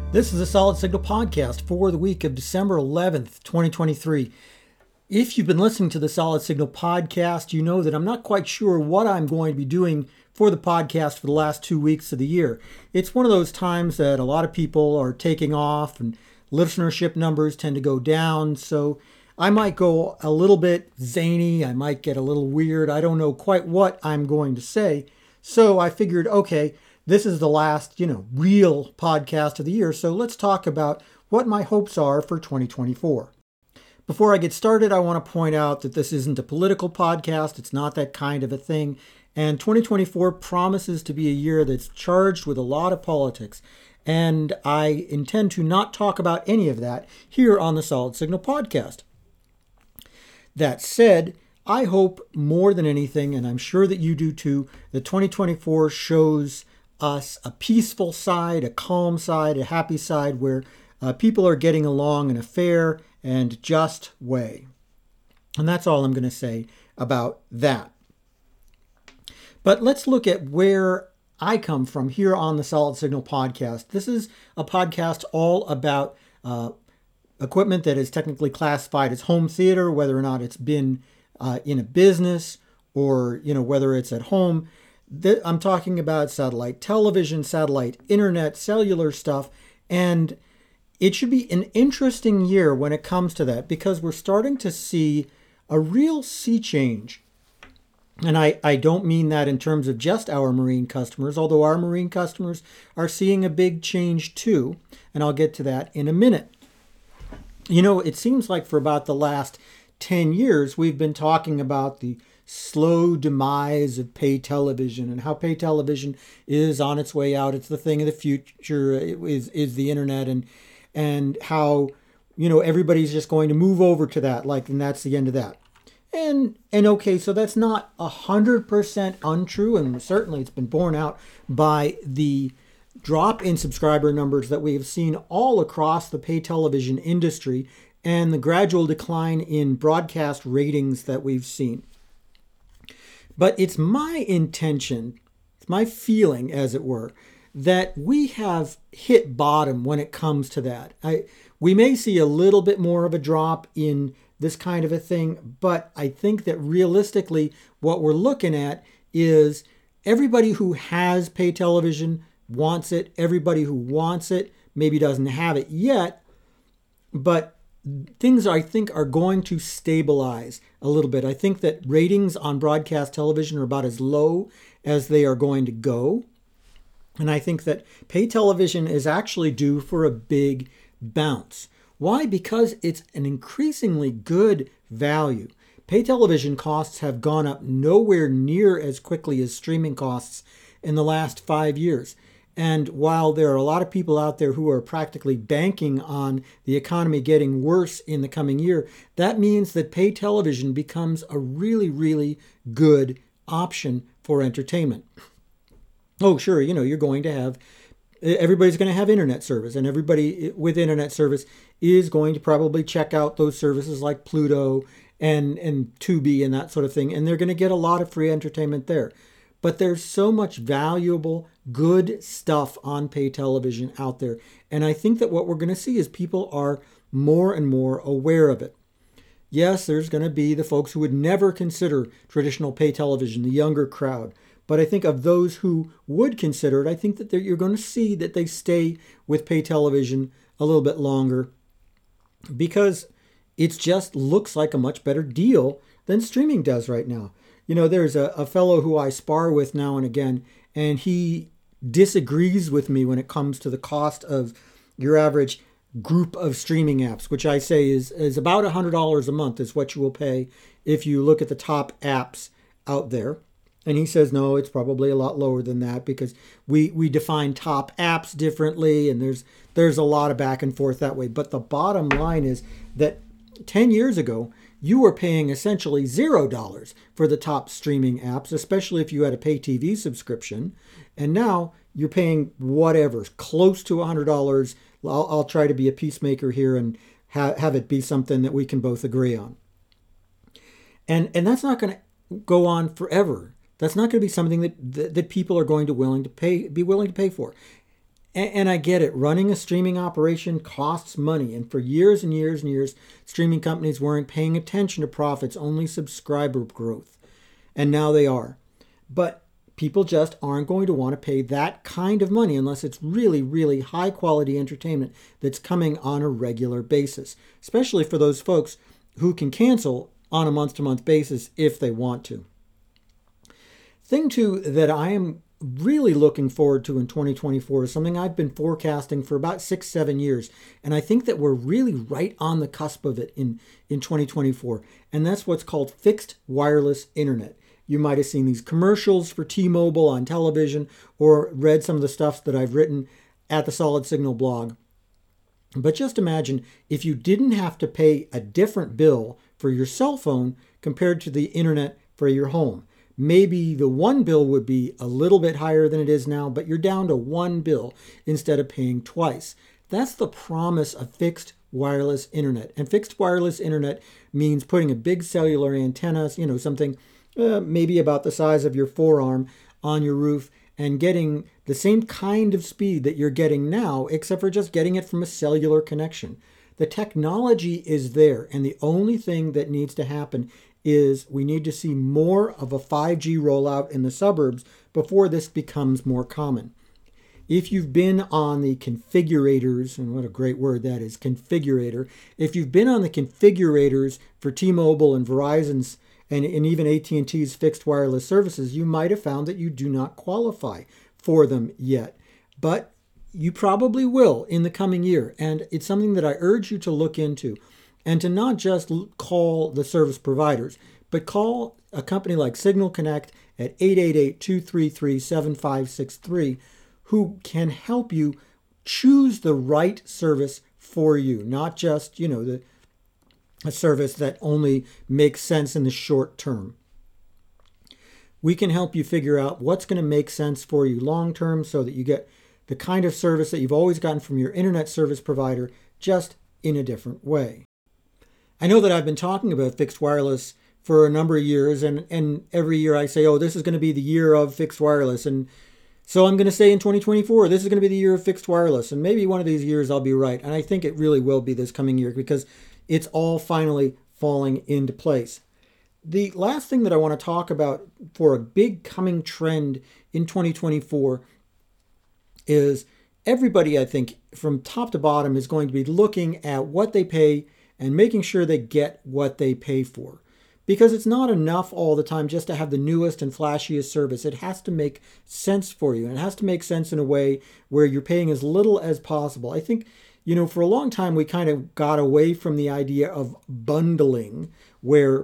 This is a Solid Signal podcast for the week of December 11th, 2023. If you've been listening to the Solid Signal podcast, you know that I'm not quite sure what I'm going to be doing for the podcast for the last 2 weeks of the year. It's one of those times that a lot of people are taking off and listenership numbers tend to go down. So I might go a little bit zany. I might get a little weird. I don't know quite what I'm going to say. So I figured, okay, this is the last, real podcast of the year. So let's talk about what my hopes are for 2024. Before I get started, I want to point out that this isn't a political podcast. It's not that kind of a thing. And 2024 promises to be a year that's charged with a lot of politics. And I intend to not talk about any of that here on the Solid Signal podcast. That said, I hope more than anything, and I'm sure that you do too, that 2024 shows us a peaceful side, a calm side, a happy side where people are getting along in a fair and just way. And that's all I'm going to say about that. But let's look at where I come from here on the Solid Signal podcast. This is a podcast all about equipment that is technically classified as home theater, whether or not it's been in a business or, whether it's at home. I'm talking about satellite television, satellite internet, cellular stuff, and it should be an interesting year when it comes to that because we're starting to see a real sea change. And I don't mean that in terms of just our marine customers, although our marine customers are seeing a big change too, and I'll get to that in a minute. It seems like for about the last 10 years, we've been talking about the slow demise of pay television and how pay television is on its way out. It's the thing of the future is the internet and how, everybody's just going to move over to that, and that's the end of that. And okay, so that's not 100% untrue, and certainly it's been borne out by the drop in subscriber numbers that we have seen all across the pay television industry and the gradual decline in broadcast ratings that we've seen. But it's my intention, it's my feeling, as it were, that we have hit bottom when it comes to that. We may see a little bit more of a drop in this kind of a thing, but I think that realistically what we're looking at is everybody who has pay television wants it. Everybody who wants it maybe doesn't have it yet, but things I think are going to stabilize a little bit. I think that ratings on broadcast television are about as low as they are going to go. And I think that pay television is actually due for a big bounce. Why? Because it's an increasingly good value. Pay television costs have gone up nowhere near as quickly as streaming costs in the last 5 years. And while there are a lot of people out there who are practically banking on the economy getting worse in the coming year, that means that pay television becomes a really, really good option for entertainment. Oh, sure, you're going to have, everybody's going to have internet service, and everybody with internet service is going to probably check out those services like Pluto and Tubi and that sort of thing, and they're going to get a lot of free entertainment there. But there's so much valuable, good stuff on pay television out there. And I think that what we're going to see is people are more and more aware of it. Yes, there's going to be the folks who would never consider traditional pay television, the younger crowd. But I think of those who would consider it, I think that you're going to see that they stay with pay television a little bit longer because it just looks like a much better deal than streaming does right now. There's a fellow who I spar with now and again, and he disagrees with me when it comes to the cost of your average group of streaming apps, which I say is about $100 a month is what you will pay if you look at the top apps out there. And he says, no, it's probably a lot lower than that because we define top apps differently, and there's a lot of back and forth that way. But the bottom line is that 10 years ago, you were paying essentially $0 for the top streaming apps, especially if you had a pay TV subscription. And now you're paying whatever, close to $100. I'll try to be a peacemaker here and have it be something that we can both agree on. And that's not going to go on forever. That's not going to be something that people are going to be willing to pay for. And I get it. Running a streaming operation costs money. And for years and years and years, streaming companies weren't paying attention to profits, only subscriber growth. And now they are. But people just aren't going to want to pay that kind of money unless it's really, really high quality entertainment that's coming on a regular basis, especially for those folks who can cancel on a month-to-month basis if they want to. Thing two that I am really looking forward to in 2024 is something I've been forecasting for about 6-7 years. And I think that we're really right on the cusp of it in 2024. And that's what's called fixed wireless internet. You might have seen these commercials for T-Mobile on television or read some of the stuff that I've written at the Solid Signal blog. But just imagine if you didn't have to pay a different bill for your cell phone compared to the internet for your home. Maybe the one bill would be a little bit higher than it is now, but you're down to one bill instead of paying twice. That's the promise of fixed wireless internet. And fixed wireless internet means putting a big cellular antenna, something maybe about the size of your forearm on your roof and getting the same kind of speed that you're getting now, except for just getting it from a cellular connection. The technology is there, and the only thing that needs to happen is we need to see more of a 5G rollout in the suburbs before this becomes more common. If you've been on the configurators, and what a great word that is, configurator. If you've been on the configurators for T-Mobile and Verizon's and even AT&T's fixed wireless services, you might have found that you do not qualify for them yet. But you probably will in the coming year. And it's something that I urge you to look into. And to not just call the service providers, but call a company like Signal Connect at 888-233-7563, who can help you choose the right service for you, not just, a service that only makes sense in the short term. We can help you figure out what's going to make sense for you long term so that you get the kind of service that you've always gotten from your internet service provider, just in a different way. I know that I've been talking about fixed wireless for a number of years, and every year I say, this is going to be the year of fixed wireless. And so I'm going to say in 2024, this is going to be the year of fixed wireless. And maybe one of these years I'll be right. And I think it really will be this coming year because it's all finally falling into place. The last thing that I want to talk about for a big coming trend in 2024 is everybody, I think, from top to bottom is going to be looking at what they pay and making sure they get what they pay for. Because it's not enough all the time just to have the newest and flashiest service. It has to make sense for you. And it has to make sense in a way where you're paying as little as possible. I think, for a long time we kind of got away from the idea of bundling where,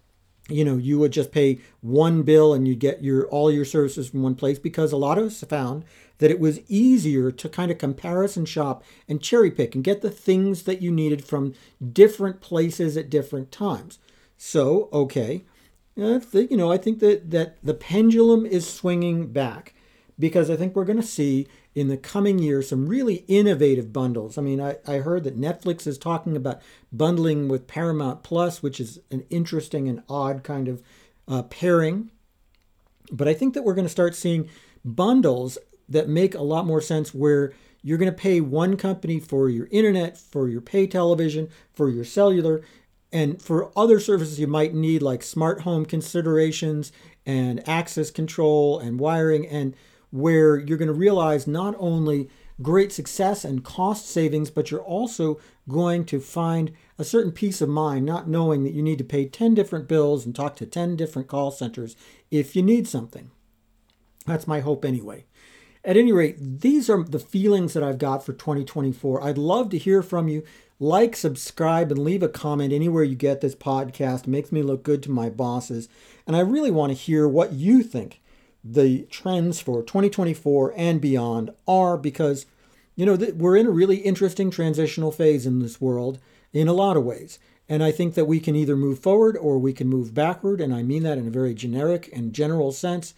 you would just pay one bill and you get all your services from one place, because a lot of us found that it was easier to kind of comparison shop and cherry pick and get the things that you needed from different places at different times. So, okay, I think that the pendulum is swinging back, because I think we're going to see in the coming year some really innovative bundles. I mean, I heard that Netflix is talking about bundling with Paramount Plus, which is an interesting and odd kind of pairing. But I think that we're going to start seeing bundles that make a lot more sense, where you're going to pay one company for your internet, for your pay television, for your cellular, and for other services you might need, like smart home considerations and access control and wiring, and where you're going to realize not only great success and cost savings, but you're also going to find a certain peace of mind, not knowing that you need to pay 10 different bills and talk to 10 different call centers if you need something. That's my hope anyway. At any rate, these are the feelings that I've got for 2024. I'd love to hear from you. Like, subscribe, and leave a comment anywhere you get this podcast. It makes me look good to my bosses. And I really want to hear what you think the trends for 2024 and beyond are, because, we're in a really interesting transitional phase in this world in a lot of ways. And I think that we can either move forward or we can move backward. And I mean that in a very generic and general sense.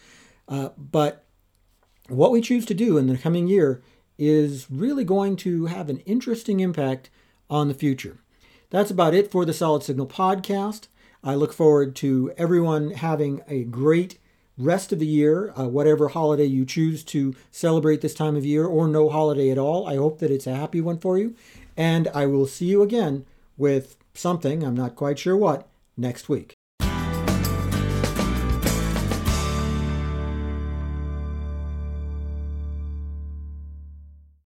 But what we choose to do in the coming year is really going to have an interesting impact on the future. That's about it for the Solid Signal podcast. I look forward to everyone having a great rest of the year, whatever holiday you choose to celebrate this time of year, or no holiday at all. I hope that it's a happy one for you. And I will see you again with something, I'm not quite sure what, next week.